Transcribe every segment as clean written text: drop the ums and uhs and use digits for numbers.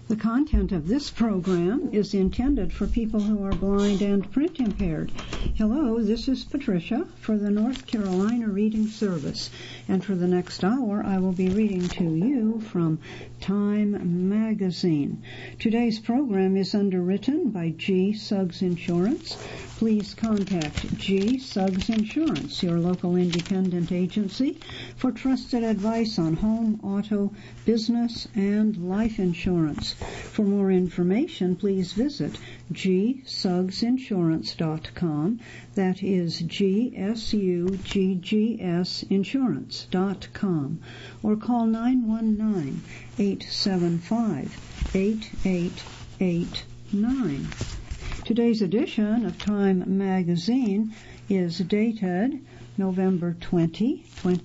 The content of this program is intended for people who are blind and print impaired. Hello, this is Patricia for the North Carolina Reading Service, and for the next hour I will be reading to you from Time Magazine. Today's program is underwritten by G. Suggs Insurance. Please contact G. Suggs Insurance, your local independent agency, for trusted advice on home, auto, business, and life insurance. For more information, please visit gsuggsinsurance.com. That is GSUGGS Insurance.com. Or call 919-875-8889. Today's edition of Time Magazine is dated November 20,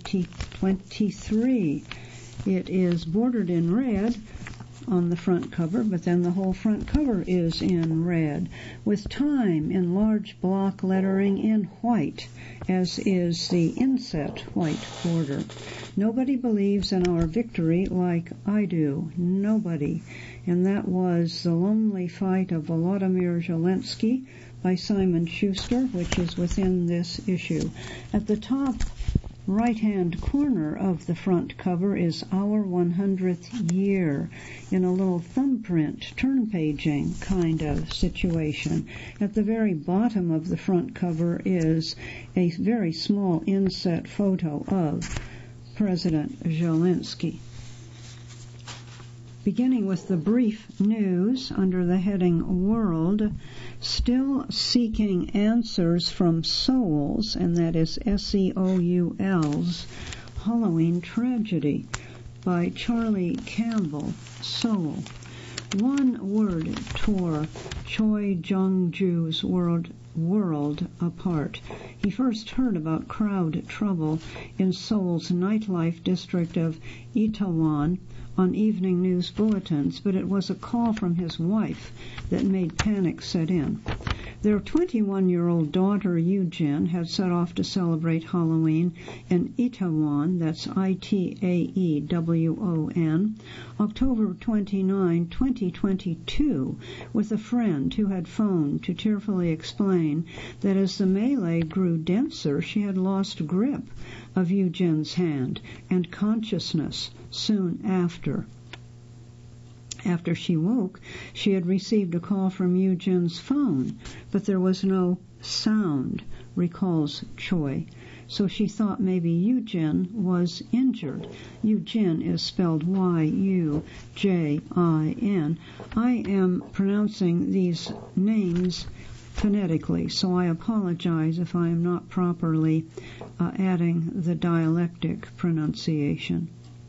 2023. It is bordered in red on the front cover, but then the whole front cover is in red, with Time in large block lettering in white, as is the inset white border. Nobody believes in our victory like I do. Nobody. And that was The Lonely Fight of Volodymyr Zelensky by Simon Schuster, which is within this issue. At the top right-hand corner of the front cover is Our 100th Year in a little thumbprint, turn-paging kind of situation. At the very bottom of the front cover is a very small inset photo of President Zelensky. Beginning with the brief news under the heading World, Still Seeking Answers from Souls, and that is SEOUL's Halloween Tragedy by Charlie Campbell, Soul. One word tore Choi Jung-ju's world apart. He first heard about crowd trouble in Seoul's nightlife district of Itaewon on evening news bulletins, but it was a call from his wife that made panic set in. Their 21-year-old daughter, Yoojin, had set off to celebrate Halloween in Itaewon, that's Itaewon, October 29, 2022, with a friend who had phoned to tearfully explain that as the melee grew denser, she had lost grip of Yoojin's hand and consciousness soon after. After she woke, she had received a call from Yoojin's phone, but there was no sound, recalls Choi. So she thought maybe Yoojin was injured. Yoojin is spelled Y-U-J-I-N. I am pronouncing these names phonetically, so I apologize if I am not properly adding the dialectic pronunciation.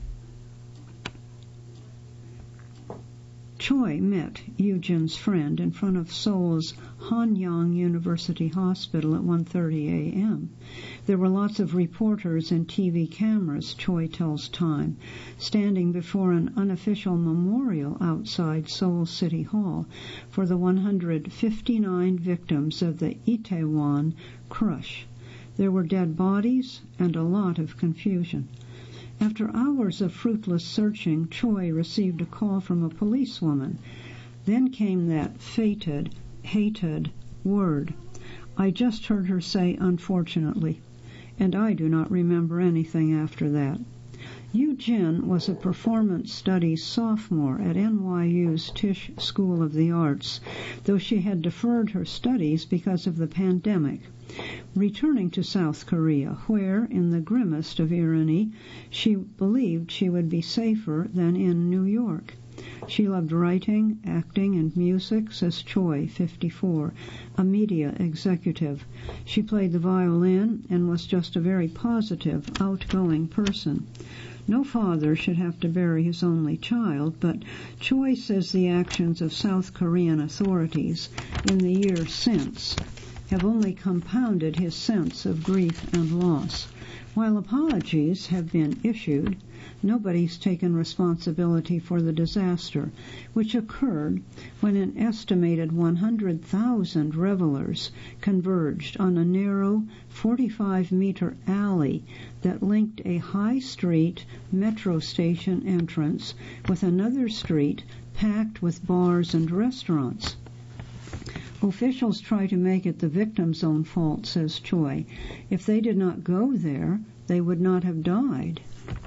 Choi met Yoojin's friend in front of Seoul's Hanyang University Hospital at 1:30 a.m. There were lots of reporters and TV cameras, Choi tells Time, standing before an unofficial memorial outside Seoul City Hall for the 159 victims of the Itaewon crush. There were dead bodies and a lot of confusion. After hours of fruitless searching, Choi received a call from a policewoman. Then came that fated, hated word. I just heard her say, unfortunately, and I do not remember anything after that. Yoojin was a performance studies sophomore at NYU's Tisch School of the Arts, though she had deferred her studies because of the pandemic, returning to South Korea, where, in the grimmest of irony, she believed she would be safer than in New York. She loved writing, acting, and music, says Choi, 54, a media executive. She played the violin and was just a very positive, outgoing person. No father should have to bury his only child, but Choi says the actions of South Korean authorities in the years since have only compounded his sense of grief and loss. While apologies have been issued, Nobody's taken responsibility for the disaster, which occurred when an estimated 100,000 revelers converged on a narrow 45-meter alley that linked a high street metro station entrance with another street packed with bars and restaurants. Officials try to make it the victim's own fault, says Choi. If they did not go there, they would not have died.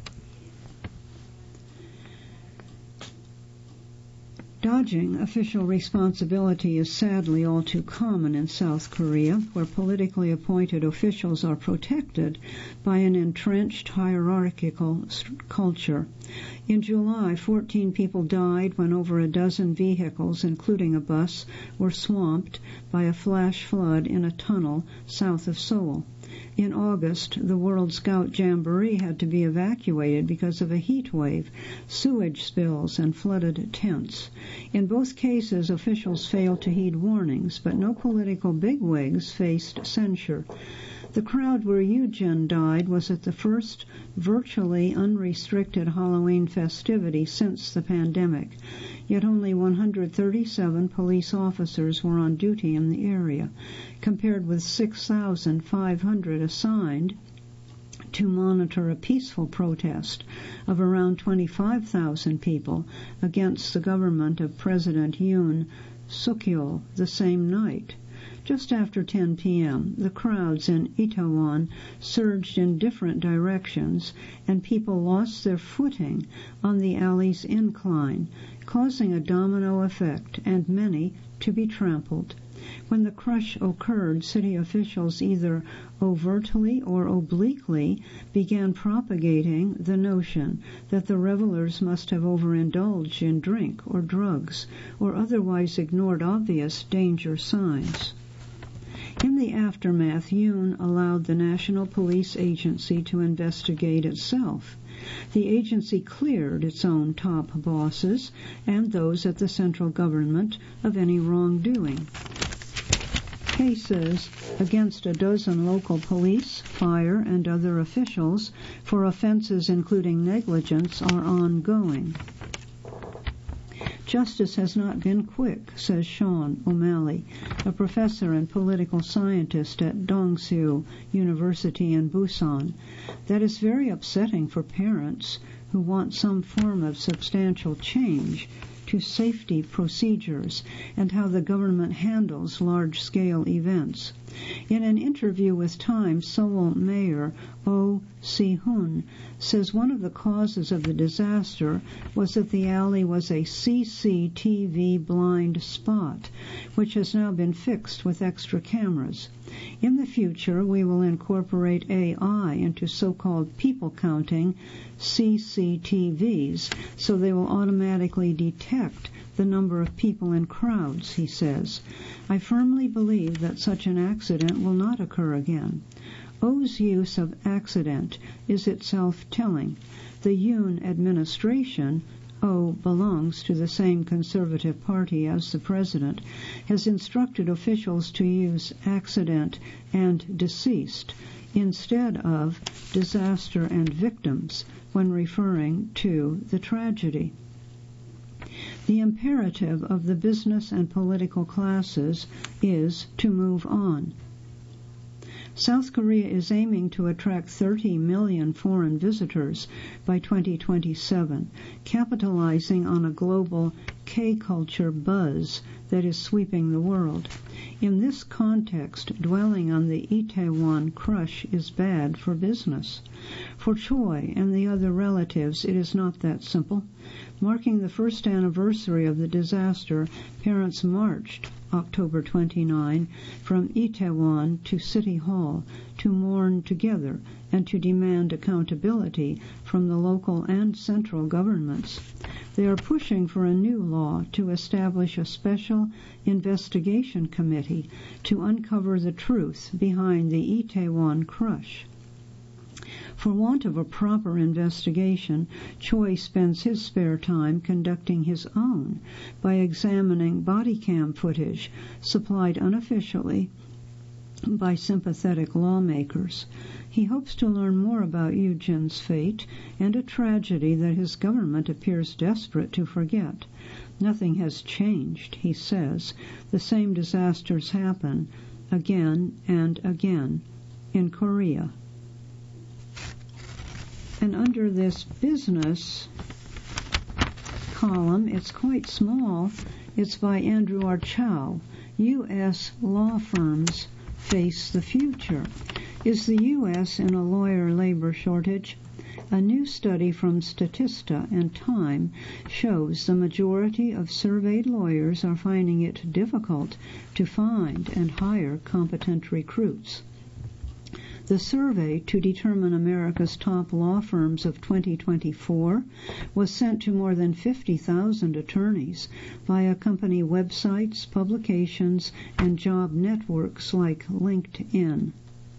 Dodging official responsibility is sadly all too common in South Korea, where politically appointed officials are protected by an entrenched hierarchical culture. In July, 14 people died when over a dozen vehicles, including a bus, were swamped by a flash flood in a tunnel south of Seoul. In August, the World Scout Jamboree had to be evacuated because of a heat wave, sewage spills, and flooded tents. In both cases, officials failed to heed warnings, but no political bigwigs faced censure. The crowd where Eugene died was at the first virtually unrestricted Halloween festivity since the pandemic, yet only 137 police officers were on duty in the area, compared with 6,500 assigned to monitor a peaceful protest of around 25,000 people against the government of President Yoon Suk-yeol the same night. Just after 10 p.m., the crowds in Itaewon surged in different directions, and people lost their footing on the alley's incline, causing a domino effect and many to be trampled. When the crush occurred, city officials either overtly or obliquely began propagating the notion that the revelers must have overindulged in drink or drugs, or otherwise ignored obvious danger signs. In the aftermath, Yoon allowed the National Police Agency to investigate itself. The agency cleared its own top bosses and those at the central government of any wrongdoing. Cases against a dozen local police, fire, and other officials for offenses including negligence are ongoing. Justice has not been quick, says Sean O'Malley, a professor and political scientist at Dongsu University in Busan. That is very upsetting for parents who want some form of substantial change to safety procedures and how the government handles large-scale events. In an interview with Time, Seoul Mayor Oh Si-hun says one of the causes of the disaster was that the alley was a CCTV blind spot, which has now been fixed with extra cameras. In the future, we will incorporate AI into so-called people-counting CCTVs, so they will automatically detect the number of people in crowds, he says. I firmly believe that such an accident will not occur again. Oh's use of accident is itself telling. The Yoon administration, Oh belongs to the same conservative party as the president, has instructed officials to use accident and deceased instead of disaster and victims when referring to the tragedy. The imperative of the business and political classes is to move on. South Korea is aiming to attract 30 million foreign visitors by 2027, capitalizing on a global K-culture buzz that is sweeping the world. In this context, dwelling on the Itaewon crush is bad for business. For Choi and the other relatives, it is not that simple. Marking the first anniversary of the disaster, parents marched October 29 from Itaewon to City Hall to mourn together and to demand accountability from the local and central governments. They are pushing for a new law to establish a special investigation committee to uncover the truth behind the Itaewon crush. For want of a proper investigation, Choi spends his spare time conducting his own by examining body cam footage supplied unofficially by sympathetic lawmakers. He hopes to learn more about Eugen's fate and a tragedy that his government appears desperate to forget. Nothing has changed, he says. The same disasters happen again and again in Korea. And under this business column, it's quite small. It's by Andrew R. Chow. U.S. law firms face the future. Is the U.S. in a lawyer labor shortage? A new study from Statista and Time shows the majority of surveyed lawyers are finding it difficult to find and hire competent recruits. The survey to determine America's top law firms of 2024 was sent to more than 50,000 attorneys via company websites, publications, and job networks like LinkedIn.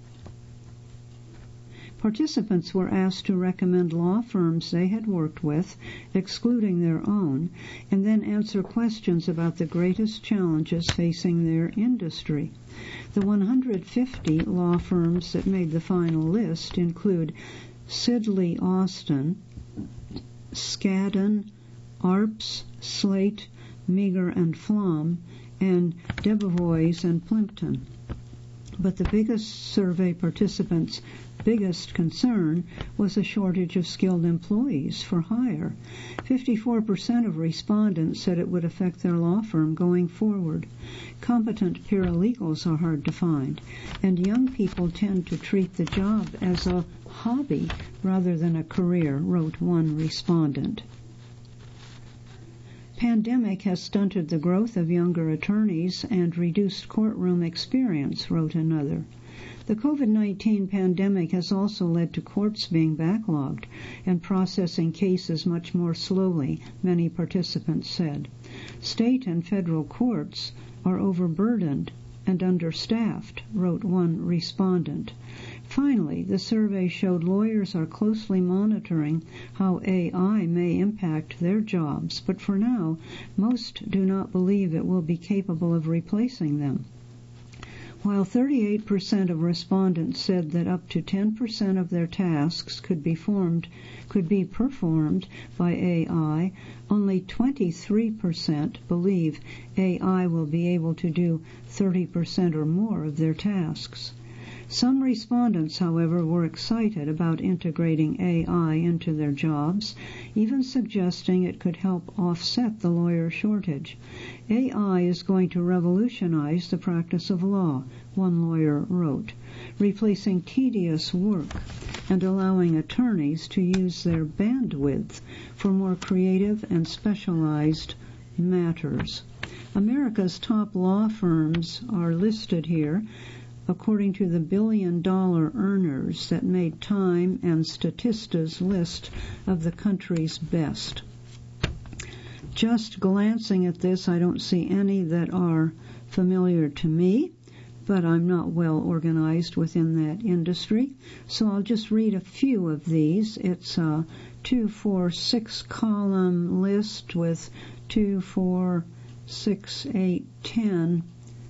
Participants were asked to recommend law firms they had worked with, excluding their own, and then answer questions about the greatest challenges facing their industry. The 150 law firms that made the final list include Sidley Austin, Skadden, Arps, Slate, Meagher and Flom, and Debevoise and Plimpton. But the biggest survey participants' biggest concern was a shortage of skilled employees for hire. 54% of respondents said it would affect their law firm going forward. Competent paralegals are hard to find, and young people tend to treat the job as a hobby rather than a career, wrote one respondent. Pandemic has stunted the growth of younger attorneys and reduced courtroom experience, wrote another. The COVID-19 pandemic has also led to courts being backlogged and processing cases much more slowly, many participants said. State and federal courts are overburdened and understaffed, wrote one respondent. Finally, the survey showed lawyers are closely monitoring how AI may impact their jobs, but for now, most do not believe it will be capable of replacing them. While 38% of respondents said that up to 10% of their tasks could be performed by AI, only 23% believe AI will be able to do 30% or more of their tasks. Some respondents, however, were excited about integrating AI into their jobs, even suggesting it could help offset the lawyer shortage. AI is going to revolutionize the practice of law, one lawyer wrote, replacing tedious work and allowing attorneys to use their bandwidth for more creative and specialized matters. America's top law firms are listed here according to the billion-dollar earners that made Time and Statista's list of the country's best. Just glancing at this, I don't see any that are familiar to me, but I'm not well organized within that industry, so I'll just read a few of these. It's a 2, 4, 6 column list with 2, 4, 6, 8, 10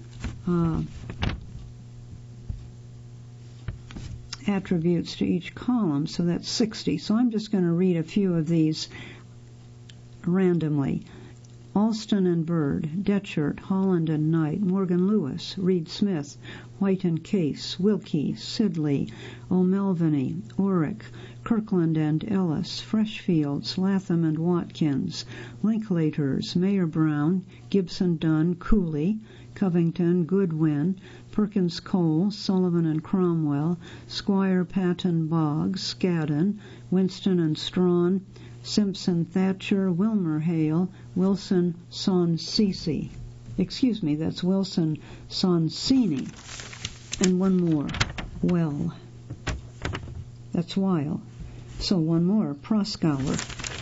attributes to each column, so that's 60. So I'm just going to read a few of these randomly. Alston and Bird, Detchert, Holland and Knight, Morgan Lewis, Reed Smith, White and Case, Wilkie, Sidley, O'Melveny, Orrick, Kirkland and Ellis, Freshfields, Latham and Watkins, Linklaters, Mayer Brown, Gibson Dunn, Cooley, Covington, Goodwin, Perkins Cole, Sullivan and Cromwell, Squire Patton Boggs, Skadden, Winston and Strawn, Simpson Thatcher, Wilmer Hale, Wilson Sonsini. That's Wilson Sonsini. And one more, Well. That's Weil. So one more, Proskauer.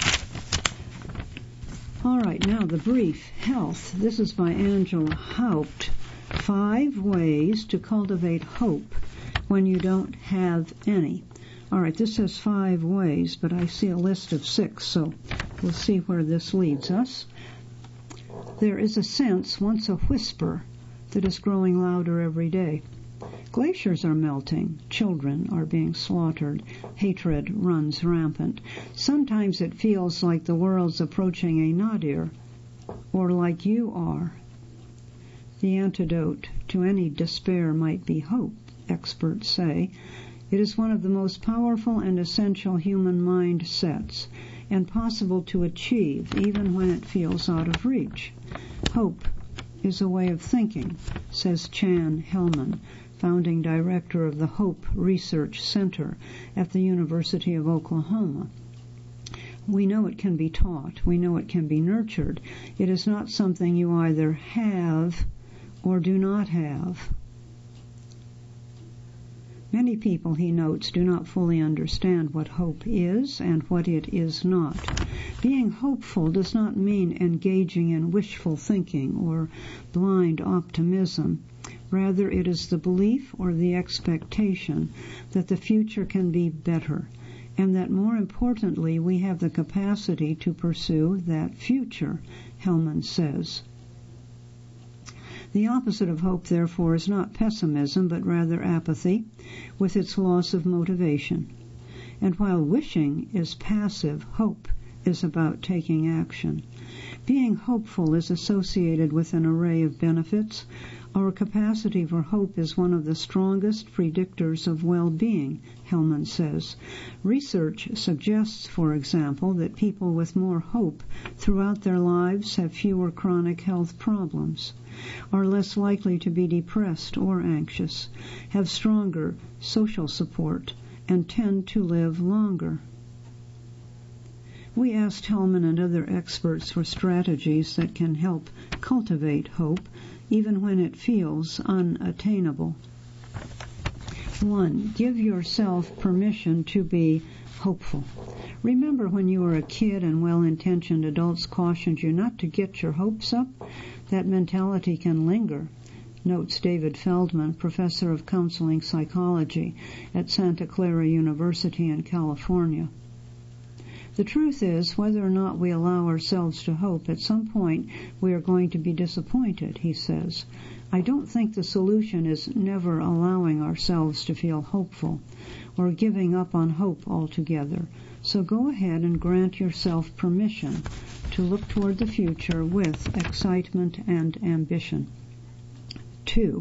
All right, now the brief, Health. This is by Angela Haupt. 5 ways to cultivate hope when you don't have any. All right, this says 5 ways, but I see a list of 6, so we'll see where this leads us. There is a sense, once a whisper, that is growing louder every day. Glaciers are melting. Children are being slaughtered. Hatred runs rampant. Sometimes it feels like the world's approaching a nadir, or like you are. The antidote to any despair might be hope, experts say. It is one of the most powerful and essential human mind sets, and possible to achieve even when it feels out of reach. Hope is a way of thinking, says Chan Hellman, founding director of the Hope Research Center at the University of Oklahoma. We know it can be taught. We know it can be nurtured. It is not something you either have or do not have. Many people, he notes, do not fully understand what hope is and what it is not. Being hopeful does not mean engaging in wishful thinking or blind optimism. Rather, it is the belief or the expectation that the future can be better, and that more importantly, we have the capacity to pursue that future, Hellman says. The opposite of hope, therefore, is not pessimism, but rather apathy, with its loss of motivation. And while wishing is passive, hope is about taking action. Being hopeful is associated with an array of benefits. Our capacity for hope is one of the strongest predictors of well-being, Hellman says. Research suggests, for example, that people with more hope throughout their lives have fewer chronic health problems, are less likely to be depressed or anxious, have stronger social support, and tend to live longer. We asked Hellman and other experts for strategies that can help cultivate hope, even when it feels unattainable. 1. Give yourself permission to be hopeful. Remember when you were a kid and well-intentioned adults cautioned you not to get your hopes up? That mentality can linger, notes David Feldman, professor of counseling psychology at Santa Clara University in California. The truth is, whether or not we allow ourselves to hope, at some point we are going to be disappointed, he says. I don't think the solution is never allowing ourselves to feel hopeful or giving up on hope altogether. So go ahead and grant yourself permission to look toward the future with excitement and ambition. 2.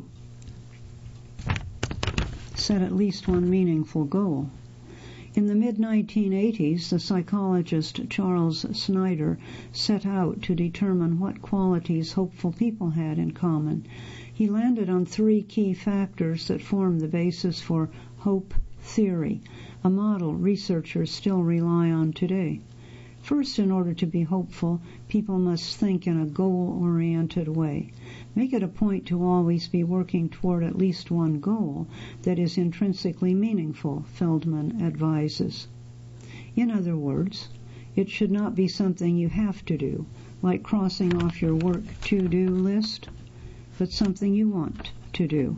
Set at least one meaningful goal. In the mid-1980s, the psychologist Charles Snyder set out to determine what qualities hopeful people had in common. He landed on 3 key factors that form the basis for hope theory, a model researchers still rely on today. First, in order to be hopeful, people must think in a goal-oriented way. Make it a point to always be working toward at least one goal that is intrinsically meaningful, Feldman advises. In other words, it should not be something you have to do, like crossing off your work to-do list, but something you want to do.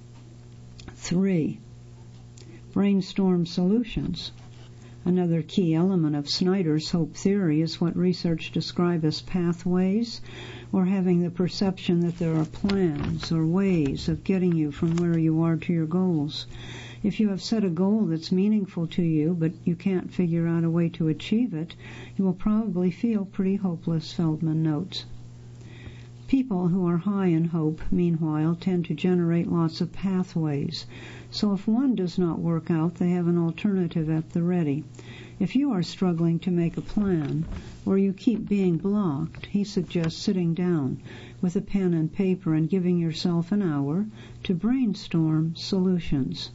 3. Brainstorm solutions. Another key element of Snyder's hope theory is what research describes as pathways, or having the perception that there are plans or ways of getting you from where you are to your goals. If you have set a goal that's meaningful to you, but you can't figure out a way to achieve it, you will probably feel pretty hopeless, Feldman notes. People who are high in hope, meanwhile, tend to generate lots of pathways. So if one does not work out, they have an alternative at the ready. If you are struggling to make a plan, or you keep being blocked, he suggests sitting down with a pen and paper and giving yourself an hour to brainstorm solutions.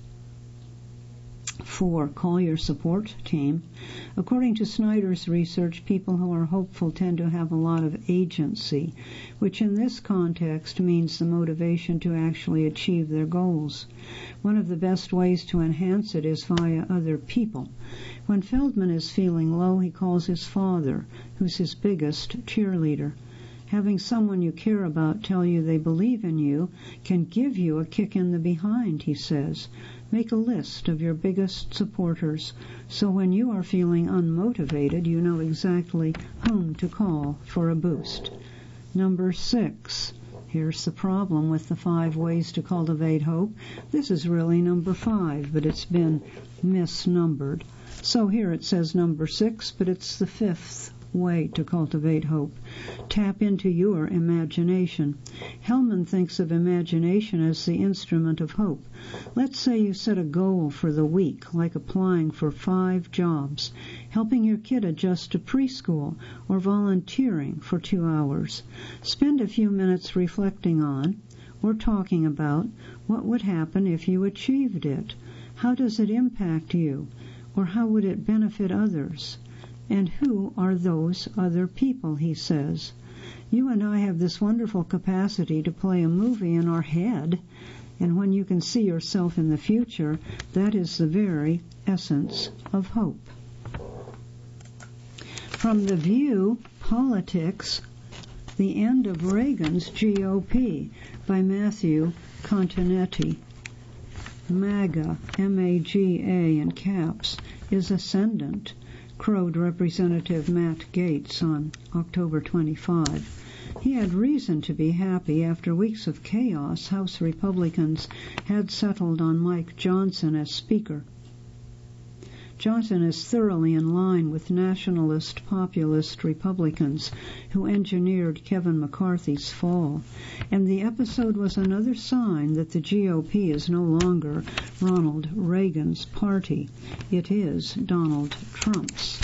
4. Call your support team. According to Snyder's research, people who are hopeful tend to have a lot of agency, which in this context means the motivation to actually achieve their goals. One of the best ways to enhance it is via other people. When Feldman is feeling low, he calls his father, who's his biggest cheerleader. Having someone you care about tell you they believe in you can give you a kick in the behind, he says. Make a list of your biggest supporters, so when you are feeling unmotivated, you know exactly whom to call for a boost. Number 6, Here's the problem with the 5 ways to cultivate hope. This is really number 5, but it's been misnumbered. So here it says number 6, but it's the 5th way to cultivate hope. Tap into your imagination. Hellman thinks of imagination as the instrument of hope. Let's say you set a goal for the week, like applying for 5 jobs, helping your kid adjust to preschool, or volunteering for 2 hours. Spend a few minutes reflecting on, or talking about, what would happen if you achieved it. How does it impact you? Or how would it benefit others? And who are those other people, he says. You and I have this wonderful capacity to play a movie in our head, and when you can see yourself in the future, that is the very essence of hope. From The View, Politics, The End of Reagan's GOP, by Matthew Continetti. MAGA, M-A-G-A in caps, is ascendant, crowed Representative Matt Gaetz on October 25. He had reason to be happy. After weeks of chaos, House Republicans had settled on Mike Johnson as Speaker. Johnson is thoroughly in line with nationalist populist Republicans who engineered Kevin McCarthy's fall, and the episode was another sign that the GOP is no longer Ronald Reagan's party. It is Donald Trump's.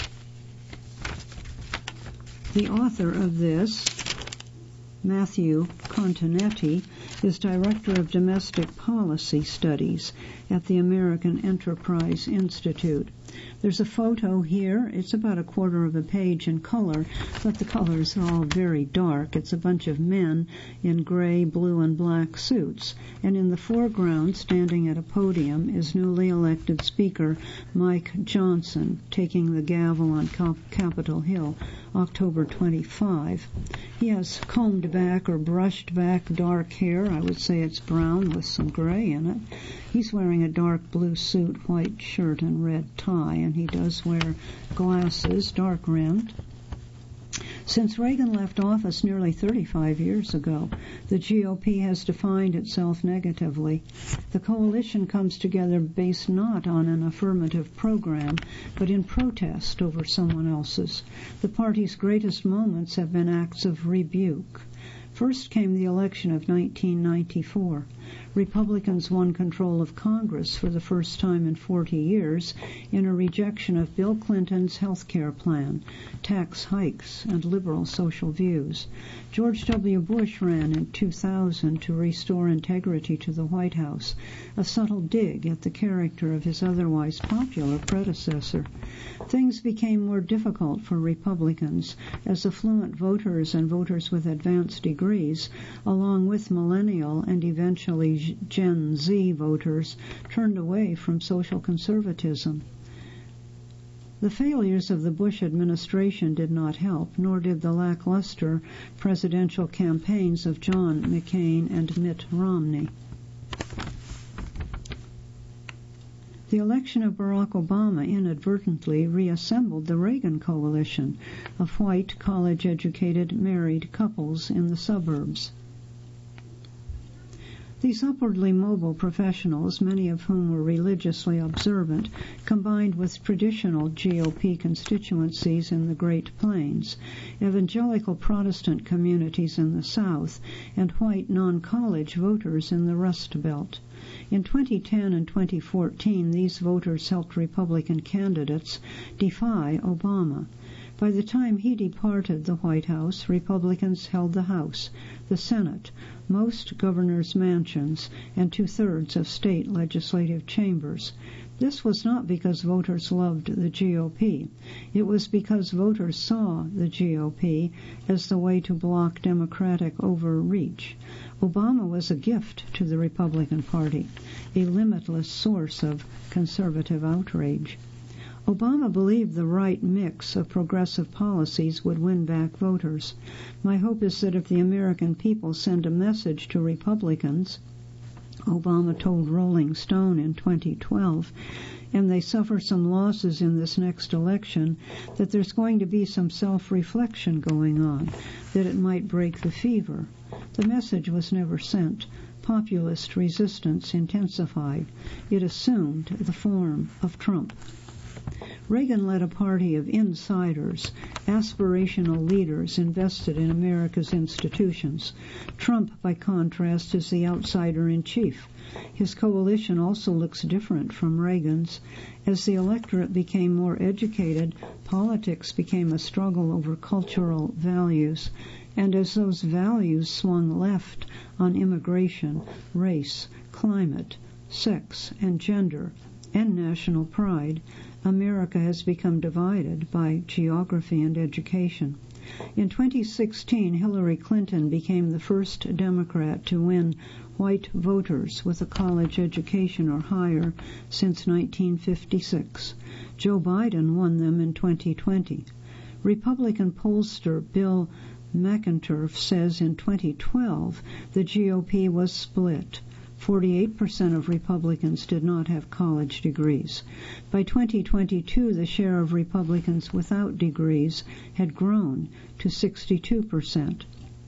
The author of this, Matthew Continetti, is Director of Domestic Policy Studies at the American Enterprise Institute. There's a photo here. It's about a quarter of a page in color, but the colors are all very dark. It's a bunch of men in gray, blue, and black suits. And in the foreground, standing at a podium, is newly elected Speaker Mike Johnson, taking the gavel on Capitol Hill, October 25. He has combed back or brushed back dark hair. I would say it's brown with some gray in it. He's wearing a dark blue suit, white shirt, and red tie, and he does wear glasses, dark-rimmed. Since Reagan left office nearly 35 years ago, the GOP has defined itself negatively. The coalition comes together based not on an affirmative program, but in protest over someone else's. The party's greatest moments have been acts of rebuke. First came the election of 1994. Republicans won control of Congress for the first time in 40 years in a rejection of Bill Clinton's health care plan, tax hikes, and liberal social views. George W. Bush ran in 2000 to restore integrity to the White House, a subtle dig at the character of his otherwise popular predecessor. Things became more difficult for Republicans as affluent voters and voters with advanced degrees, along with millennial and eventually Gen Z voters, turned away from social conservatism. The failures of the Bush administration did not help, nor did the lackluster presidential campaigns of John McCain and Mitt Romney. The election of Barack Obama inadvertently reassembled the Reagan coalition of white, college-educated, married couples in the suburbs. These upwardly mobile professionals, many of whom were religiously observant, combined with traditional GOP constituencies in the Great Plains, evangelical Protestant communities in the South, and white non-college voters in the Rust Belt. In 2010 and 2014, these voters helped Republican candidates defy Obama. By the time he departed the White House, Republicans held the House, the Senate, most governors' mansions, and 2/3 of state legislative chambers. This was not because voters loved the GOP. It was because voters saw the GOP as the way to block Democratic overreach. Obama was a gift to the Republican Party, a limitless source of conservative outrage. Obama believed the right mix of progressive policies would win back voters. My hope is that if the American people send a message to Republicans, Obama told Rolling Stone in 2012, and they suffer some losses in this next election, that there's going to be some self-reflection going on, that it might break the fever. The message was never sent. Populist resistance intensified. It assumed the form of Trump. Reagan led a party of insiders, aspirational leaders invested in America's institutions. Trump, by contrast, is the outsider-in-chief. His coalition also looks different from Reagan's. As the electorate became more educated, politics became a struggle over cultural values. And as those values swung left on immigration, race, climate, sex, and gender, and national pride, America has become divided by geography and education. In 2016, Hillary Clinton became the first Democrat to win white voters with a college education or higher since 1956. Joe Biden won them in 2020. Republican pollster Bill McInturff says in 2012 the GOP was split. 48% of Republicans did not have college degrees. By 2022, the share of Republicans without degrees had grown to 62%.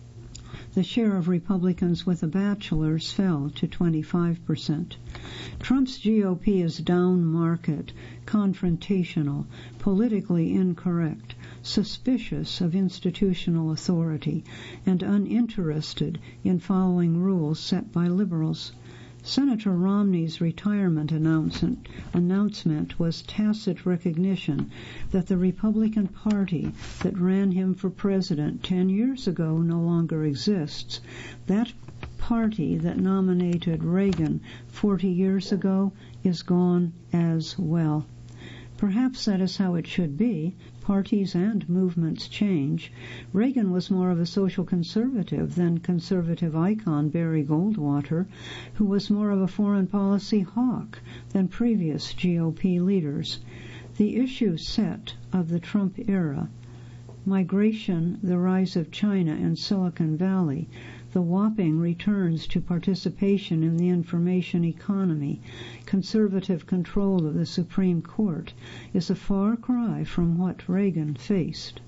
The share of Republicans with a bachelor's fell to 25%. Trump's GOP is down market, confrontational, politically incorrect, suspicious of institutional authority, and uninterested in following rules set by liberals. Senator Romney's retirement announcement was tacit recognition that the Republican Party that ran him for president 10 years ago no longer exists. That party that nominated Reagan 40 years ago is gone as well. Perhaps that is how it should be. Parties and movements change. Reagan was more of a social conservative than conservative icon Barry Goldwater, who was more of a foreign policy hawk than previous GOP leaders. The issue set of the Trump era, migration, the rise of China and Silicon Valley, the whopping returns to participation in the information economy, conservative control of the Supreme Court, is a far cry from what Reagan faced.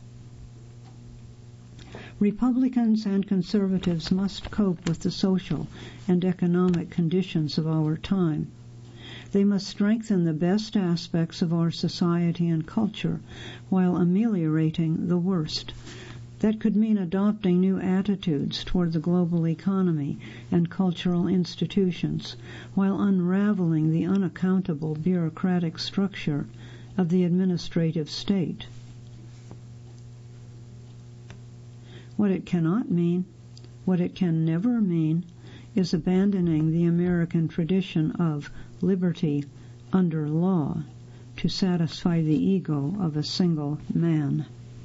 Republicans and conservatives must cope with the social and economic conditions of our time. They must strengthen the best aspects of our society and culture while ameliorating the worst. That could mean adopting new attitudes toward the global economy and cultural institutions, while unraveling the unaccountable bureaucratic structure of the administrative state. What it cannot mean, what it can never mean, is abandoning the American tradition of liberty under law to satisfy the ego of a single man.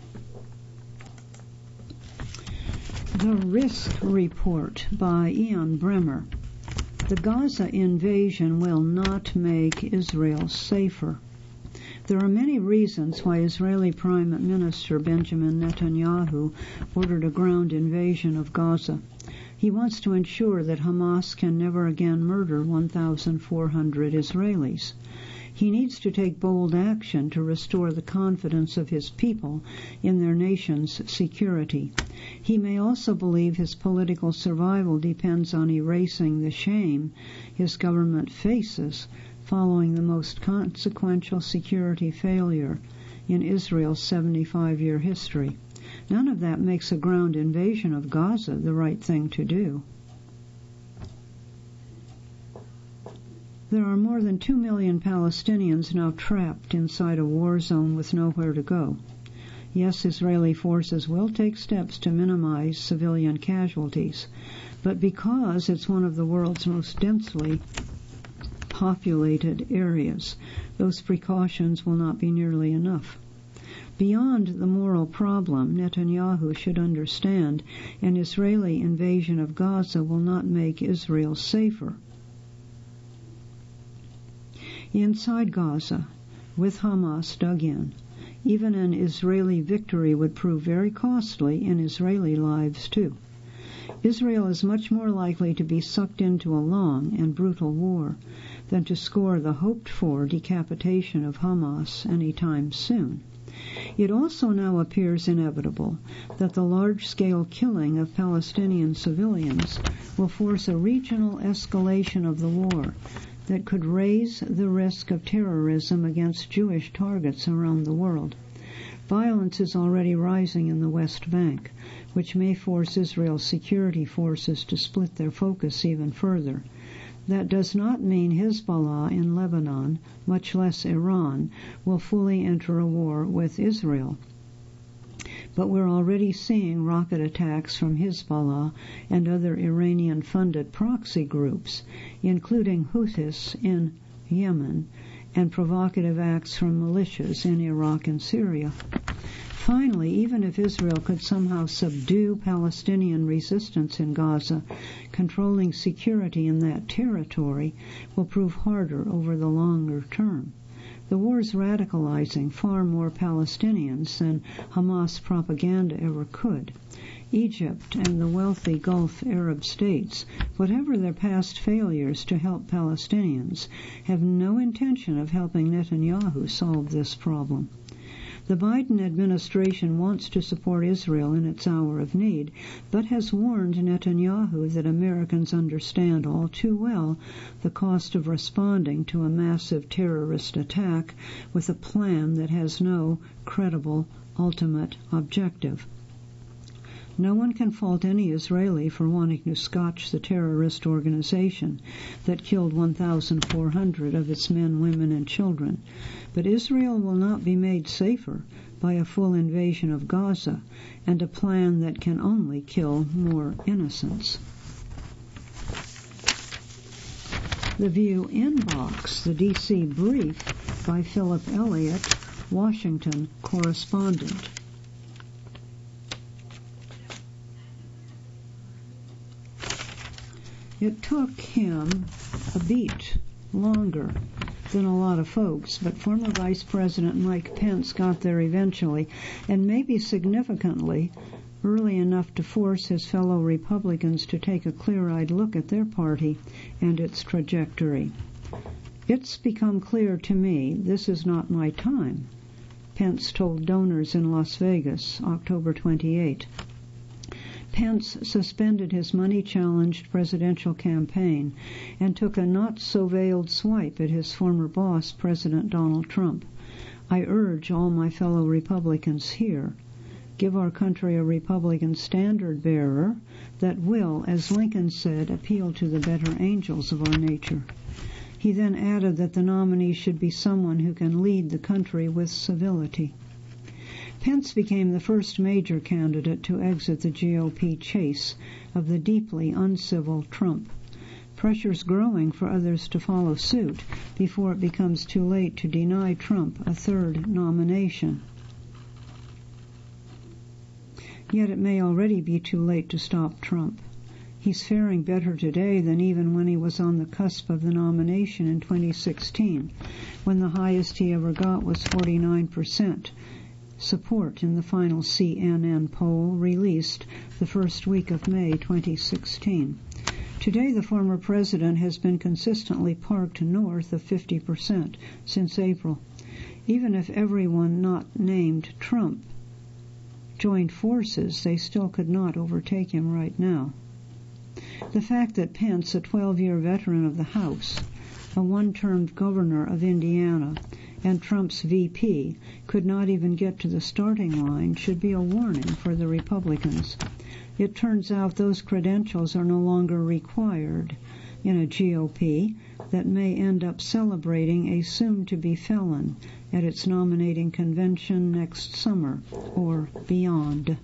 The Risk Report by Ian Bremmer. The Gaza invasion will not make Israel safer. There are many reasons why Israeli Prime Minister Benjamin Netanyahu ordered a ground invasion of Gaza. He wants to ensure that Hamas can never again murder 1,400 Israelis. He needs to take bold action to restore the confidence of his people in their nation's security. He may also believe his political survival depends on erasing the shame his government faces following the most consequential security failure in Israel's 75-year history. None of that makes a ground invasion of Gaza the right thing to do. There are more than 2 million Palestinians now trapped inside a war zone with nowhere to go. Yes, Israeli forces will take steps to minimize civilian casualties, but because it's one of the world's most densely populated areas, those precautions will not be nearly enough. Beyond the moral problem, Netanyahu should understand an Israeli invasion of Gaza will not make Israel safer. Inside Gaza, with Hamas dug in, even an Israeli victory would prove very costly in Israeli lives too. Israel is much more likely to be sucked into a long and brutal war than to score the hoped-for decapitation of Hamas any time soon. It also now appears inevitable that the large-scale killing of Palestinian civilians will force a regional escalation of the war that could raise the risk of terrorism against Jewish targets around the world. Violence is already rising in the West Bank, which may force Israel's security forces to split their focus even further. That does not mean Hezbollah in Lebanon, much less Iran, will fully enter a war with Israel. But we're already seeing rocket attacks from Hezbollah and other Iranian-funded proxy groups, including Houthis in Yemen, and provocative acts from militias in Iraq and Syria. Finally, even if Israel could somehow subdue Palestinian resistance in Gaza, controlling security in that territory will prove harder over the longer term. The war is radicalizing far more Palestinians than Hamas propaganda ever could. Egypt and the wealthy Gulf Arab states, whatever their past failures to help Palestinians, have no intention of helping Netanyahu solve this problem. The Biden administration wants to support Israel in its hour of need, but has warned Netanyahu that Americans understand all too well the cost of responding to a massive terrorist attack with a plan that has no credible ultimate objective. No one can fault any Israeli for wanting to scotch the terrorist organization that killed 1,400 of its men, women, and children. But Israel will not be made safer by a full invasion of Gaza and a plan that can only kill more innocents. The View Inbox, the D.C. Brief by Philip Elliott, Washington correspondent. It took him a beat longer than a lot of folks, but former Vice President Mike Pence got there eventually, and maybe significantly early enough to force his fellow Republicans to take a clear-eyed look at their party and its trajectory. It's become clear to me this is not my time, Pence told donors in Las Vegas, October 28. Pence suspended his money-challenged presidential campaign and took a not-so-veiled swipe at his former boss, President Donald Trump. I urge all my fellow Republicans here, give our country a Republican standard-bearer that will, as Lincoln said, appeal to the better angels of our nature. He then added that the nominee should be someone who can lead the country with civility. Pence became the first major candidate to exit the GOP chase of the deeply uncivil Trump. Pressure's growing for others to follow suit before it becomes too late to deny Trump a third nomination. Yet it may already be too late to stop Trump. He's faring better today than even when he was on the cusp of the nomination in 2016, when the highest he ever got was 49%. Support in the final CNN poll released the first week of May 2016. Today, the former president has been consistently parked north of 50% since April. Even if everyone not named Trump joined forces, they still could not overtake him right now. The fact that Pence, a 12-year veteran of the House, a one-term governor of Indiana, and Trump's VP could not even get to the starting line should be a warning for the Republicans. It turns out those credentials are no longer required in a GOP that may end up celebrating a soon-to-be felon at its nominating convention next summer or beyond.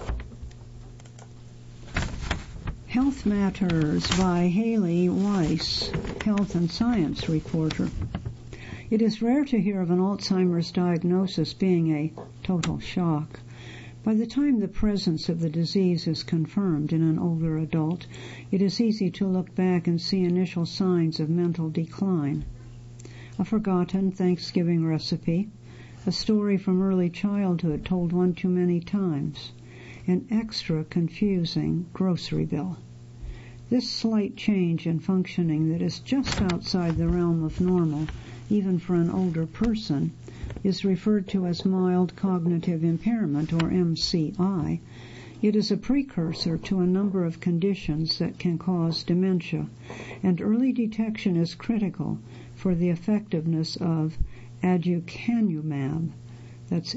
Health Matters by Haley Weiss, health and science reporter. It is rare to hear of an Alzheimer's diagnosis being a total shock. By the time the presence of the disease is confirmed in an older adult, it is easy to look back and see initial signs of mental decline. A forgotten Thanksgiving recipe, a story from early childhood told one too many times, an extra confusing grocery bill. This slight change in functioning that is just outside the realm of normal, even for an older person, is referred to as mild cognitive impairment, or MCI. It is a precursor to a number of conditions that can cause dementia, and early detection is critical for the effectiveness of aducanumab. That's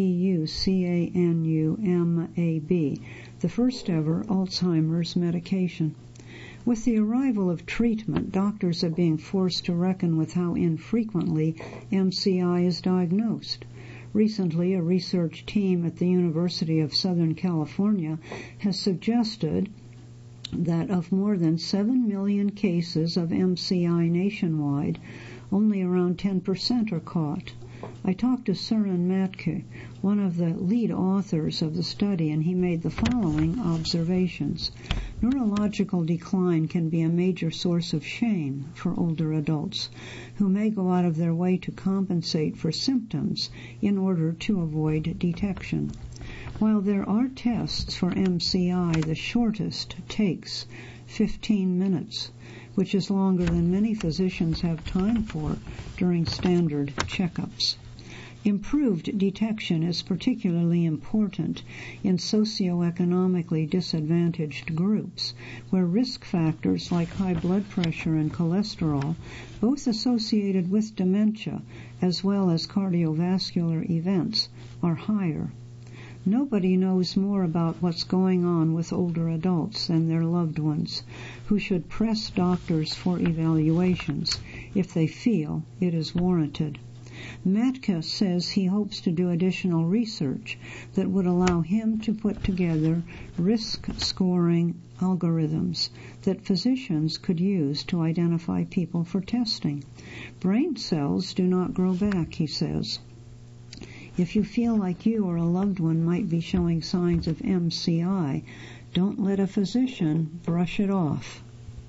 ADUCANUMAB, the first ever Alzheimer's medication. With the arrival of treatment, doctors are being forced to reckon with how infrequently MCI is diagnosed. Recently, a research team at the University of Southern California has suggested that of more than 7 million cases of MCI nationwide, only around 10% are caught. I talked to Søren Matke, one of the lead authors of the study, and he made the following observations. Neurological decline can be a major source of shame for older adults who may go out of their way to compensate for symptoms in order to avoid detection. While there are tests for MCI, the shortest takes 15 minutes, which is longer than many physicians have time for during standard checkups. Improved detection is particularly important in socioeconomically disadvantaged groups, where risk factors like high blood pressure and cholesterol, both associated with dementia as well as cardiovascular events, are higher. Nobody knows more about what's going on with older adults than their loved ones, who should press doctors for evaluations if they feel it is warranted. Matke says he hopes to do additional research that would allow him to put together risk-scoring algorithms that physicians could use to identify people for testing. Brain cells do not grow back, he says. If you feel like you or a loved one might be showing signs of MCI, don't let a physician brush it off.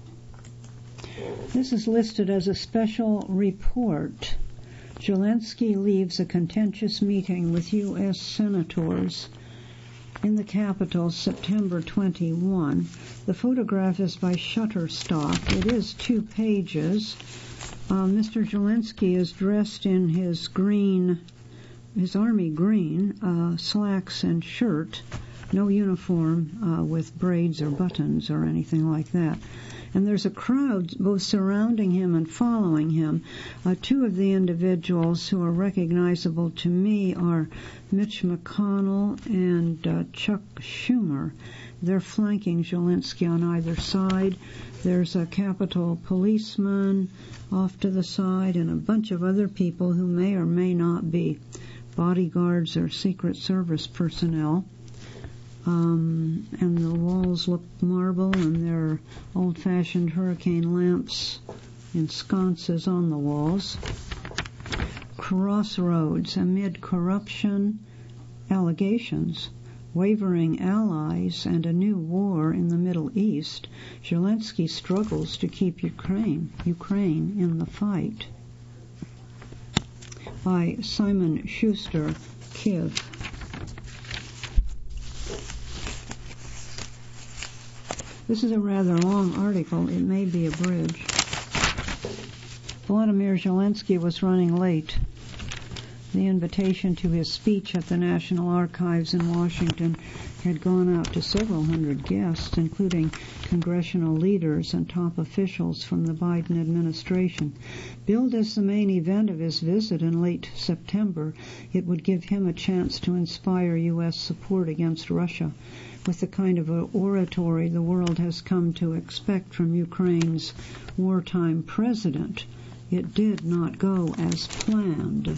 This is listed as a special report. Zelensky leaves a contentious meeting with U.S. senators in the Capitol September 21. The photograph is by Shutterstock. It is 2 pages. Mr. Zelensky is dressed in his army green, slacks and shirt, no uniform with braids or buttons or anything like that. And there's a crowd both surrounding him and following him. 2 of the individuals who are recognizable to me are Mitch McConnell and Chuck Schumer. They're flanking Zelensky on either side. There's a Capitol policeman off to the side and a bunch of other people who may or may not be bodyguards or Secret Service personnel. And the walls look marble, and there are old-fashioned hurricane lamps in sconces on the walls. Crossroads amid corruption, allegations, wavering allies, and a new war in the Middle East. Zelensky struggles to keep Ukraine in the fight. By Simon Schuster, Kiev. This is a rather long article. It may be abridged. Volodymyr Zelensky was running late. The invitation to his speech at the National Archives in Washington had gone out to several hundred guests, including congressional leaders and top officials from the Biden administration. Billed as the main event of his visit in late September, it would give him a chance to inspire U.S. support against Russia, with the kind of oratory the world has come to expect from Ukraine's wartime president. It did not go as planned.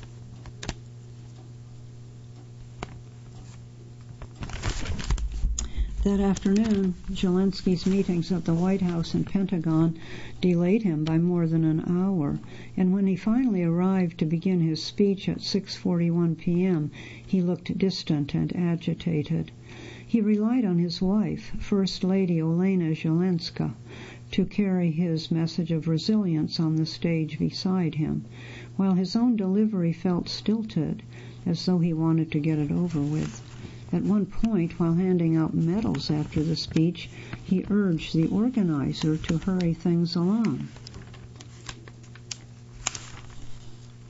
That afternoon, Zelensky's meetings at the White House and Pentagon delayed him by more than an hour, and when he finally arrived to begin his speech at 6:41 p.m., he looked distant and agitated. He relied on his wife, First Lady Olena Zelenska, to carry his message of resilience on the stage beside him, while his own delivery felt stilted, as though he wanted to get it over with. At one point, while handing out medals after the speech, he urged the organizer to hurry things along.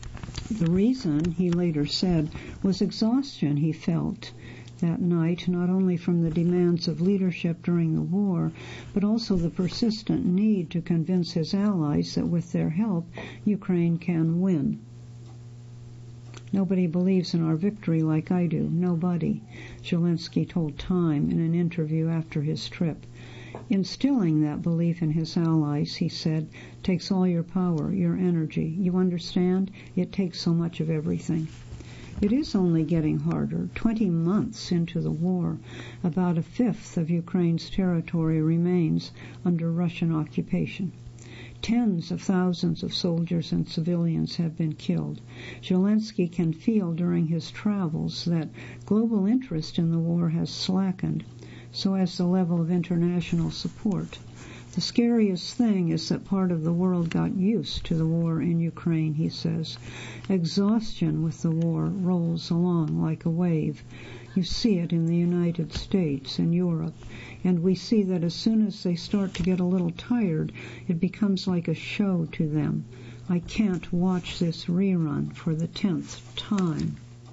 The reason, he later said, was exhaustion he felt that night, not only from the demands of leadership during the war, but also the persistent need to convince his allies that with their help, Ukraine can win. Nobody believes in our victory like I do. Nobody, Zelensky told Time in an interview after his trip. Instilling that belief in his allies, he said, takes all your power, your energy. You understand? It takes so much of everything. It is only getting harder. 20 months into the war, about a fifth of Ukraine's territory remains under Russian occupation. Tens of thousands of soldiers and civilians have been killed. Zelensky can feel during his travels that global interest in the war has slackened, so has the level of international support. The scariest thing is that part of the world got used to the war in Ukraine, he says. Exhaustion with the war rolls along like a wave. You see it in the United States and Europe, and we see that as soon as they start to get a little tired, it becomes like a show to them. I can't watch this rerun for the 10th time.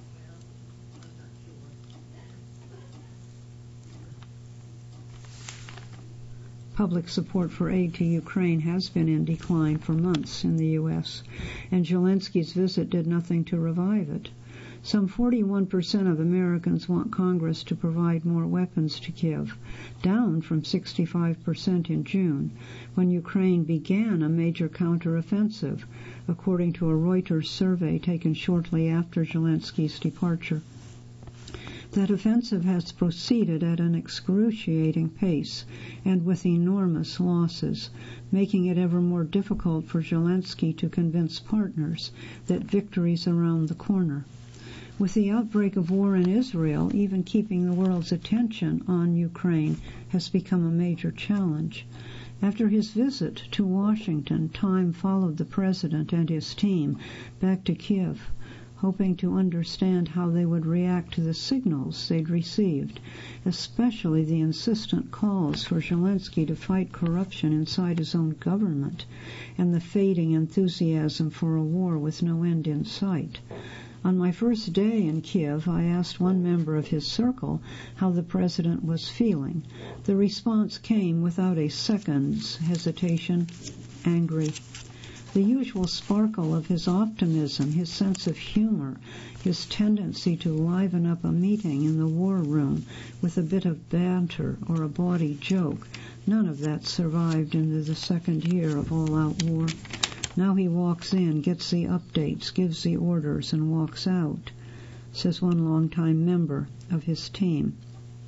Public support for aid to Ukraine has been in decline for months in the U.S., and Zelensky's visit did nothing to revive it. Some 41% of Americans want Congress to provide more weapons to Kiev, down from 65% in June, when Ukraine began a major counteroffensive, according to a Reuters survey taken shortly after Zelensky's departure. That offensive has proceeded at an excruciating pace and with enormous losses, making it ever more difficult for Zelensky to convince partners that victory's around the corner. With the outbreak of war in Israel, even keeping the world's attention on Ukraine has become a major challenge. After his visit to Washington, Time followed the president and his team back to Kiev, hoping to understand how they would react to the signals they'd received, especially the insistent calls for Zelensky to fight corruption inside his own government and the fading enthusiasm for a war with no end in sight. On my first day in Kiev, I asked one member of his circle how the president was feeling. The response came without a second's hesitation: angry. The usual sparkle of his optimism, his sense of humor, his tendency to liven up a meeting in the war room with a bit of banter or a bawdy joke, none of that survived into the second year of all-out war. Now he walks in, gets the updates, gives the orders, and walks out, says one longtime member of his team.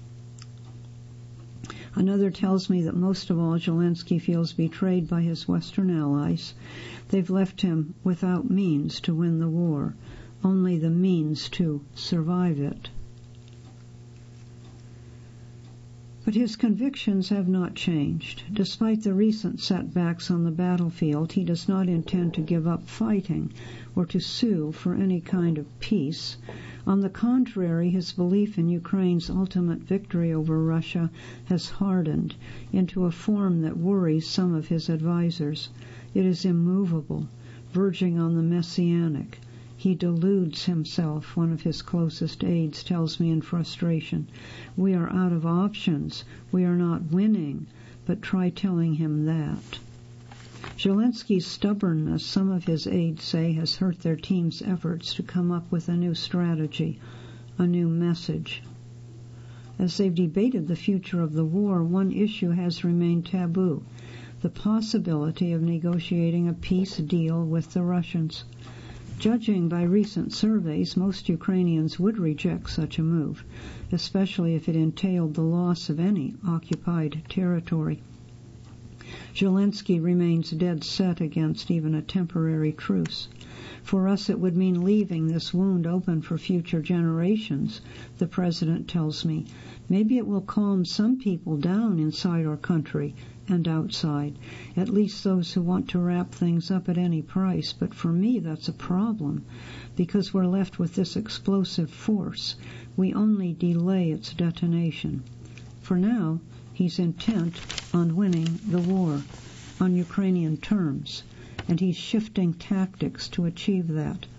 Another tells me that most of all Zelensky feels betrayed by his Western allies. They've left him without means to win the war, only the means to survive it. But his convictions have not changed. Despite the recent setbacks on the battlefield, he does not intend to give up fighting or to sue for any kind of peace. On the contrary, his belief in Ukraine's ultimate victory over Russia has hardened into a form that worries some of his advisers. It is immovable, verging on the messianic. He deludes himself, one of his closest aides tells me in frustration. We are out of options. We are not winning, but try telling him that. Zelensky's stubbornness, some of his aides say, has hurt their team's efforts to come up with a new strategy, a new message. As they've debated the future of the war, one issue has remained taboo: the possibility of negotiating a peace deal with the Russians. Judging by recent surveys, most Ukrainians would reject such a move, especially if it entailed the loss of any occupied territory. Zelensky remains dead set against even a temporary truce. For us, it would mean leaving this wound open for future generations, the president tells me. Maybe it will calm some people down inside our country and outside, at least those who want to wrap things up at any price. But for me, that's a problem, because we're left with this explosive force. We only delay its detonation. For now, he's intent on winning the war on Ukrainian terms, and he's shifting tactics to achieve that.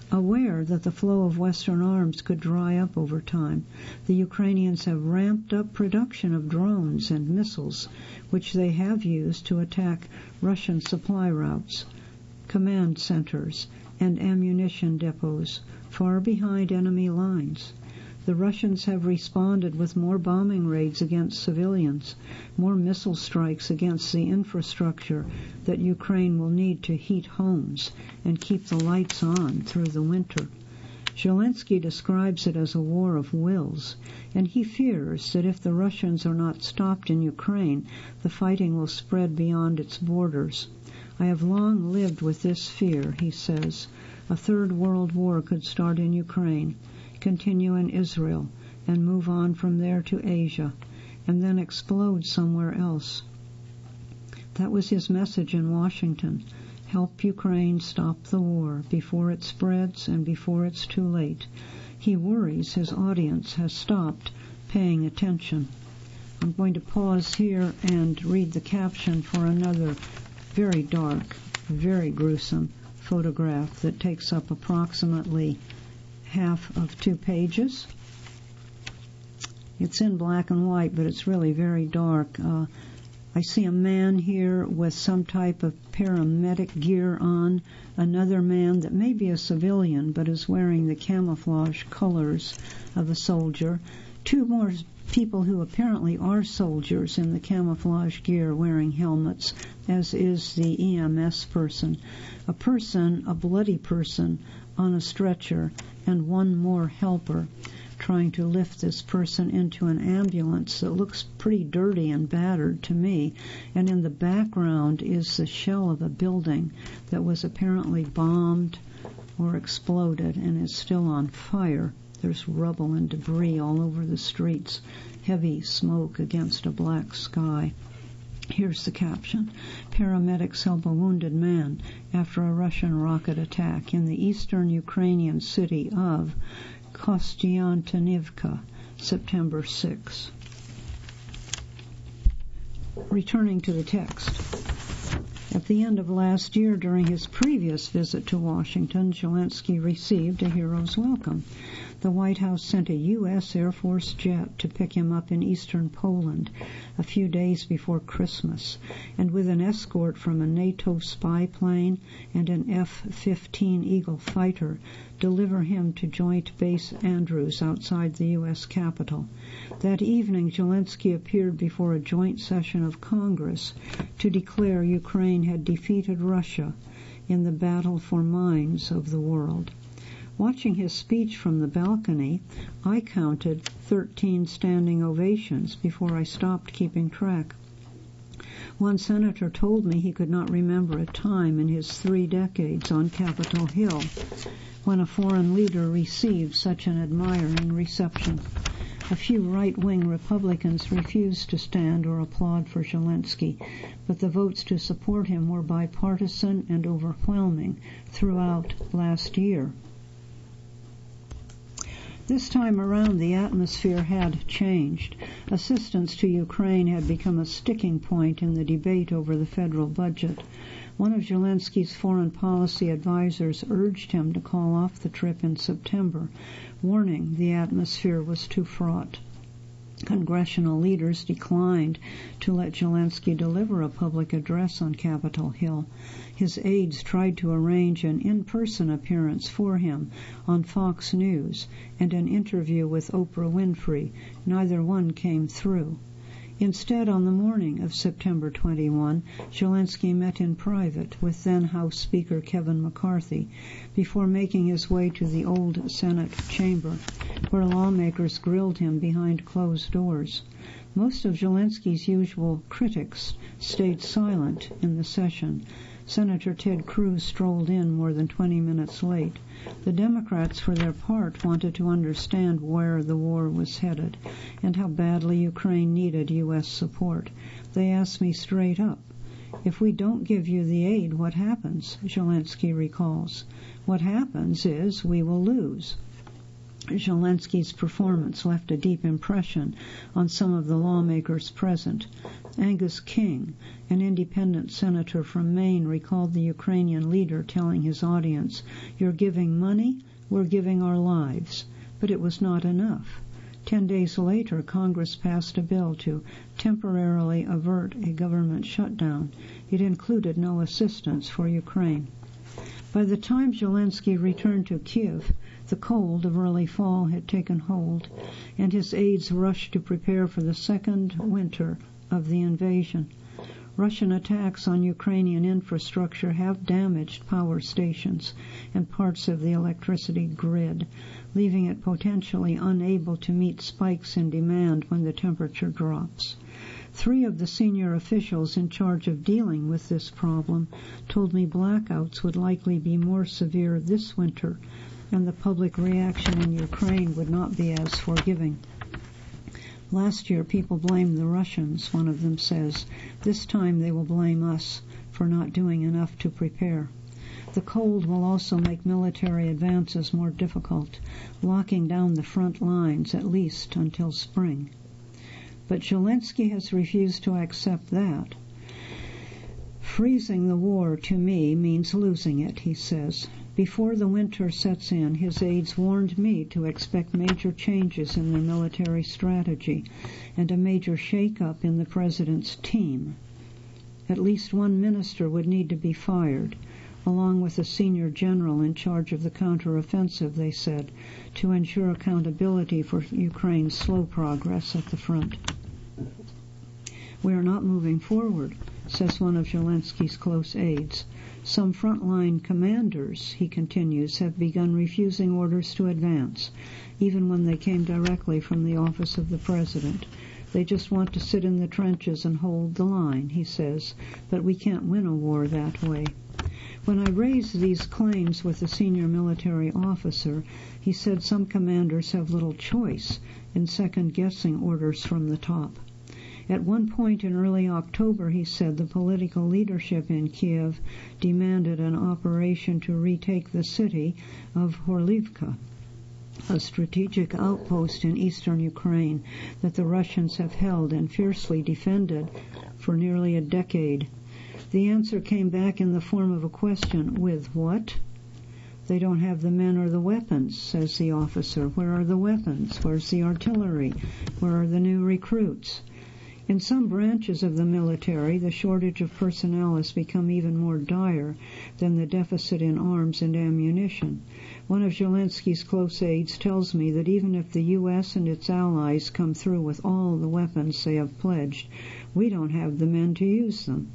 Aware that the flow of Western arms could dry up over time, the Ukrainians have ramped up production of drones and missiles, which they have used to attack Russian supply routes, command centers, and ammunition depots far behind enemy lines. The Russians have responded with more bombing raids against civilians, more missile strikes against the infrastructure that Ukraine will need to heat homes and keep the lights on through the winter. Zelensky describes it as a war of wills, and he fears that if the Russians are not stopped in Ukraine, the fighting will spread beyond its borders. I have long lived with this fear, he says. A third world war could start in Ukraine, continue in Israel, and move on from there to Asia, and then explode somewhere else. That was his message in Washington. Help Ukraine stop the war before it spreads and before it's too late. He worries his audience has stopped paying attention. I'm going to pause here and read the caption for another very dark, very gruesome photograph that takes up approximately half of 2 pages. It's in black and white, but it's really very dark. I see a man here with some type of paramedic gear on, another man that may be a civilian but is wearing the camouflage colors of a soldier, 2 more people who apparently are soldiers in the camouflage gear wearing helmets, as is the EMS person, a bloody person on a stretcher, and 1 more helper trying to lift this person into an ambulance that looks pretty dirty and battered to me. And in the background is the shell of a building that was apparently bombed or exploded and is still on fire. There's rubble and debris all over the streets, heavy smoke against a black sky. Here's the caption. Paramedics help a wounded man after a Russian rocket attack in the eastern Ukrainian city of Kostiantynivka, September 6. Returning to the text. At the end of last year, during his previous visit to Washington, Zelensky received a hero's welcome. The White House sent a U.S. Air Force jet to pick him up in eastern Poland a few days before Christmas, and with an escort from a NATO spy plane and an F-15 Eagle fighter, deliver him to Joint Base Andrews outside the U.S. Capitol. That evening, Zelensky appeared before a joint session of Congress to declare Ukraine had defeated Russia in the battle for minds of the world. Watching his speech from the balcony, I counted 13 standing ovations before I stopped keeping track. One senator told me he could not remember a time in his 3 decades on Capitol Hill when a foreign leader received such an admiring reception. A few right-wing Republicans refused to stand or applaud for Zelensky, but the votes to support him were bipartisan and overwhelming throughout last year. This time around, the atmosphere had changed. Assistance to Ukraine had become a sticking point in the debate over the federal budget. One of Zelensky's foreign policy advisors urged him to call off the trip in September, warning the atmosphere was too fraught. Congressional leaders declined to let Zelensky deliver a public address on Capitol Hill. His aides tried to arrange an in-person appearance for him on Fox News and an interview with Oprah Winfrey. Neither one came through. Instead, on the morning of September 21, Zelensky met in private with then House Speaker Kevin McCarthy before making his way to the old Senate chamber, where lawmakers grilled him behind closed doors. Most of Zelensky's usual critics stayed silent in the session. Senator Ted Cruz strolled in more than 20 minutes late. The Democrats, for their part, wanted to understand where the war was headed and how badly Ukraine needed U.S. support. They asked me straight up, "If we don't give you the aid, what happens?" Zelensky recalls. "What happens is we will lose." Zelensky's performance left a deep impression on some of the lawmakers present. Angus King, an independent senator from Maine, recalled the Ukrainian leader telling his audience, "You're giving money, we're giving our lives." But it was not enough. 10 days later, Congress passed a bill to temporarily avert a government shutdown. It included no assistance for Ukraine. By the time Zelensky returned to Kiev, the cold of early fall had taken hold, and his aides rushed to prepare for the second winter of the invasion. Russian attacks on Ukrainian infrastructure have damaged power stations and parts of the electricity grid, leaving it potentially unable to meet spikes in demand when the temperature drops. 3 of the senior officials in charge of dealing with this problem told me blackouts would likely be more severe this winter, and the public reaction in Ukraine would not be as forgiving. Last year, people blamed the Russians, one of them says. This time they will blame us for not doing enough to prepare. The cold will also make military advances more difficult, locking down the front lines at least until spring. But Zelensky has refused to accept that. Freezing the war, to me, means losing it, he says. Before the winter sets in, his aides warned me to expect major changes in their military strategy and a major shake-up in the president's team. At least one minister would need to be fired, along with a senior general in charge of the counteroffensive, they said, to ensure accountability for Ukraine's slow progress at the front. "We are not moving forward," says one of Zelensky's close aides. "Some frontline commanders," he continues, "have begun refusing orders to advance, even when they came directly from the office of the president. They just want to sit in the trenches and hold the line," he says, "but we can't win a war that way." When I raised these claims with a senior military officer, he said some commanders have little choice in second-guessing orders from the top. At one point in early October, he said, the political leadership in Kiev demanded an operation to retake the city of Horlivka, a strategic outpost in eastern Ukraine that the Russians have held and fiercely defended for nearly a decade. The answer came back in the form of a question, "With what?" "They don't have the men or the weapons," says the officer. "Where are the weapons? Where's the artillery? Where are the new recruits?" In some branches of the military, the shortage of personnel has become even more dire than the deficit in arms and ammunition. One of Zelensky's close aides tells me that even if the U.S. and its allies come through with all the weapons they have pledged, we don't have the men to use them.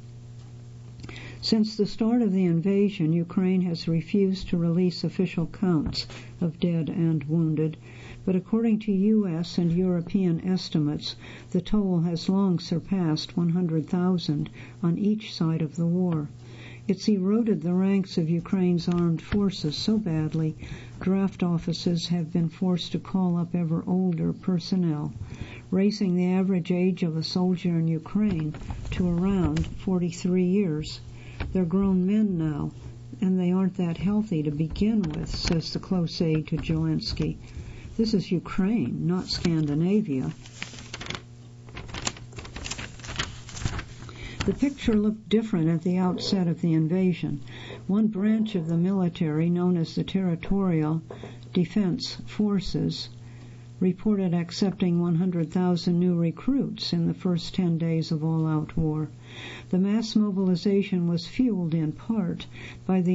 Since the start of the invasion, Ukraine has refused to release official counts of dead and wounded, but according to U.S. and European estimates, the toll has long surpassed 100,000 on each side of the war. It's eroded the ranks of Ukraine's armed forces so badly, draft offices have been forced to call up ever older personnel, raising the average age of a soldier in Ukraine to around 43 years. They're grown men now, and they aren't that healthy to begin with, says the close aide to Zelensky. This is Ukraine, not Scandinavia. The picture looked different at the outset of the invasion. One branch of the military, known as the Territorial Defense Forces, reported accepting 100,000 new recruits in the first 10 days of all-out war. The mass mobilization was fueled in part by the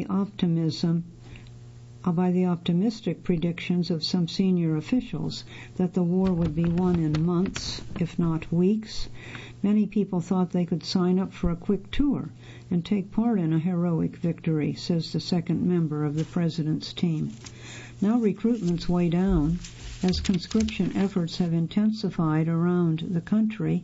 optimistic predictions of some senior officials that the war would be won in months, if not weeks. Many people thought they could sign up for a quick tour and take part in a heroic victory, says the second member of the president's team. Now recruitment's way down as conscription efforts have intensified around the country.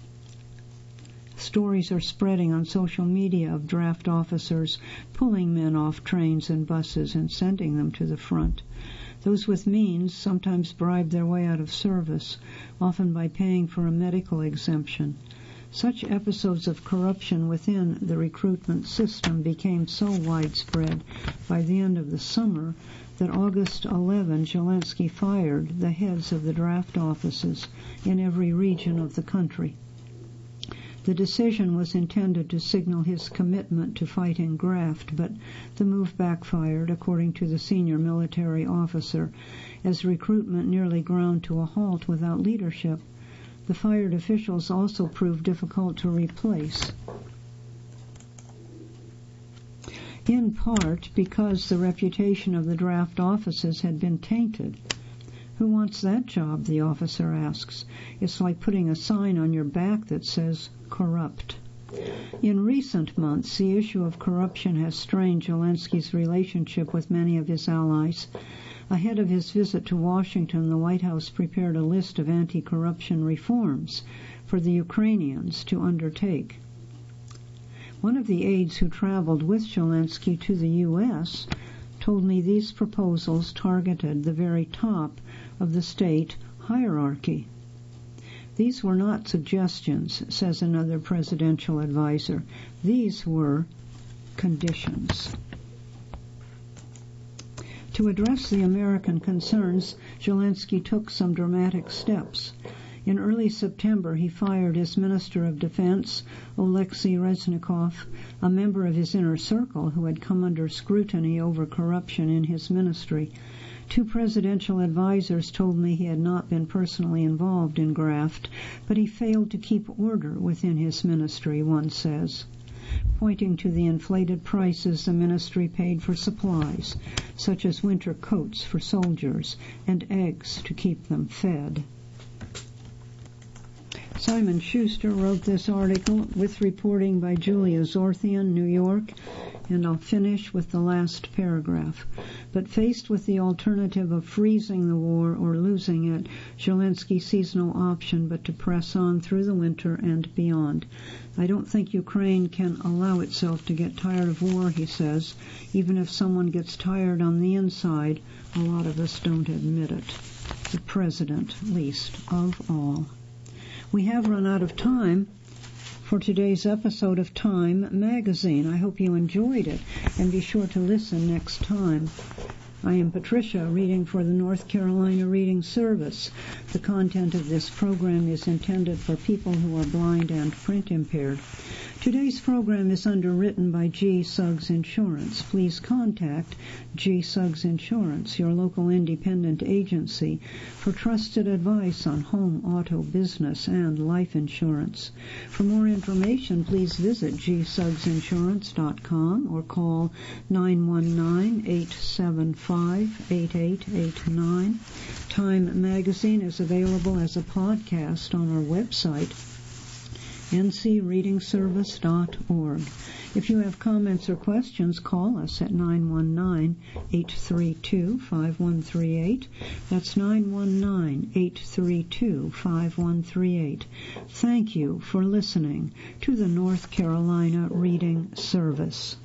Stories are spreading on social media of draft officers pulling men off trains and buses and sending them to the front. Those with means sometimes bribe their way out of service, often by paying for a medical exemption. Such episodes of corruption within the recruitment system became so widespread by the end of the summer that August 11, Zelensky fired the heads of the draft offices in every region of the country. The decision was intended to signal his commitment to fighting graft, but the move backfired, according to the senior military officer, as recruitment nearly ground to a halt without leadership. The fired officials also proved difficult to replace, in part because the reputation of the draft offices had been tainted. Who wants that job, the officer asks. It's like putting a sign on your back that says, corrupt. In recent months, the issue of corruption has strained Zelensky's relationship with many of his allies. Ahead of his visit to Washington, the White House prepared a list of anti-corruption reforms for the Ukrainians to undertake. One of the aides who traveled with Zelensky to the U.S. told me these proposals targeted the very top of the state hierarchy. These were not suggestions, says another presidential advisor. These were conditions. To address the American concerns, Zelensky took some dramatic steps. In early September, he fired his Minister of Defense, Oleksiy Reznikov, a member of his inner circle who had come under scrutiny over corruption in his ministry. Two presidential advisors told me he had not been personally involved in graft, but he failed to keep order within his ministry, one says, pointing to the inflated prices the ministry paid for supplies, such as winter coats for soldiers and eggs to keep them fed. Simon Schuster wrote this article with reporting by Julia Zorthian, New York, and I'll finish with the last paragraph. But faced with the alternative of freezing the war or losing it, Zelensky sees no option but to press on through the winter and beyond. I don't think Ukraine can allow itself to get tired of war, he says. Even if someone gets tired on the inside, a lot of us don't admit it. The president, least of all. We have run out of time for today's episode of Time Magazine. I hope you enjoyed it, and be sure to listen next time. I am Patricia, reading for the North Carolina Reading Service. The content of this program is intended for people who are blind and print impaired. Today's program is underwritten by G. Suggs Insurance. Please contact G. Suggs Insurance, your local independent agency, for trusted advice on home, auto, business, and life insurance. For more information, please visit gsuggsinsurance.com or call 919-875-8889. Time Magazine is available as a podcast on our website, ncreadingservice.org. If you have comments or questions, call us at 919-832-5138. That's 919-832-5138. Thank you for listening to the North Carolina Reading Service.